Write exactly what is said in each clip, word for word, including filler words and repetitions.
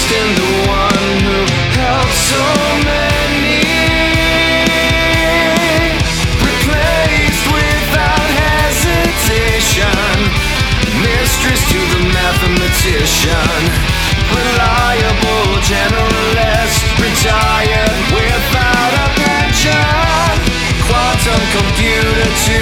trust in the one who helps so many. Replaced without hesitation, mistress to the mathematician, reliable generalist, retired without a pension, quantum computer to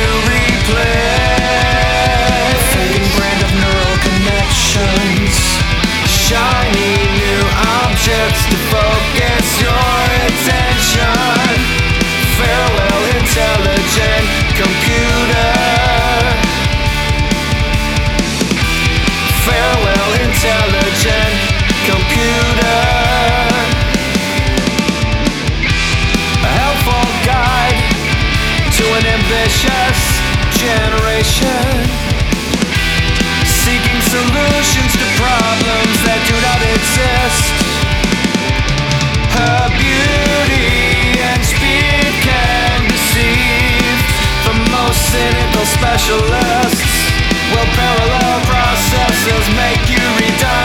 replace, fading brand of neural connections, shiny new objects to focus your attention. Farewell, intelligent computer. Farewell, intelligent computer. A helpful guide to an ambitious generation, seeking solutions to problems that do not exist. Her beauty and speed can deceive the most cynical specialists. Will parallel processes make you redundant?